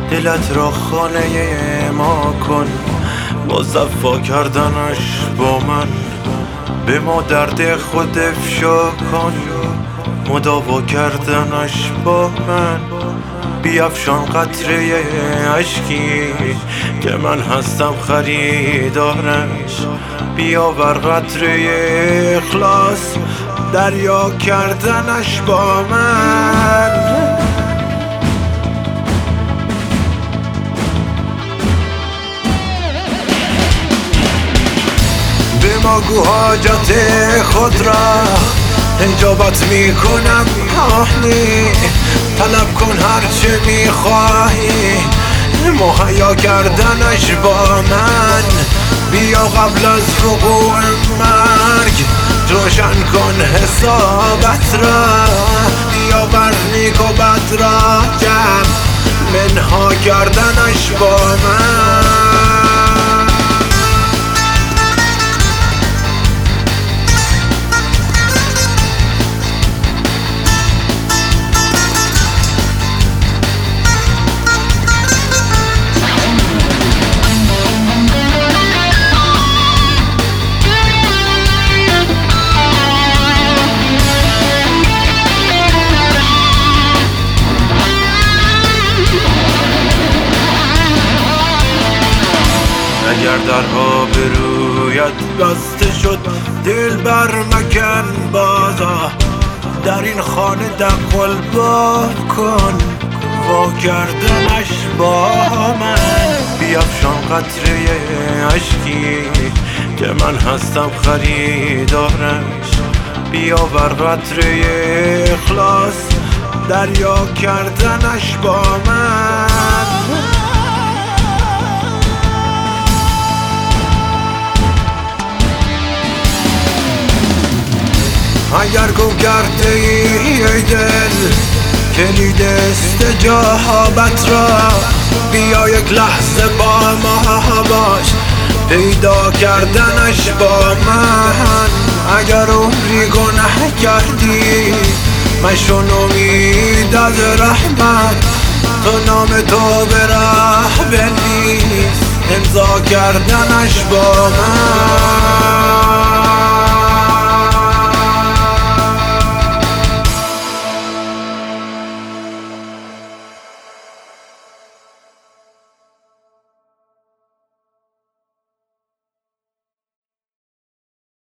دلت را خانه ما کن، مصفا کردنش با من به ما درد خود افشا کن، مداوا کردنش با من بیفشان قطره اشکی که من هستم خریدارش، بیاور قطره اخلاص دریا کردنش با من. بگو حاجت خود را اجابت میکنم آهنی، طلب کن هرچه میخواهی مهیا کردنش با من، بیا قبل از وقوع مرگ روشن کن حسابت را، بیا بر نیک و بد را جمع منها کردنش با من. اگر درها به رویت بسته شد دل بر مکن بازا، در این خانه دقل باب کن وا کردنش با من، بیفشان قطره اشکی که من هستم خریدارش، بیاور قطره اخلاص دریا کردنش با من. اگر گم کرده ای دل کلید استجابت را، بیا یک لحظه با ما باش پیدا کردنش با من. اگر عمری گناه کردی مشون امید از رحمت، تو نام تو به راه بنویس امضا کردنش با من.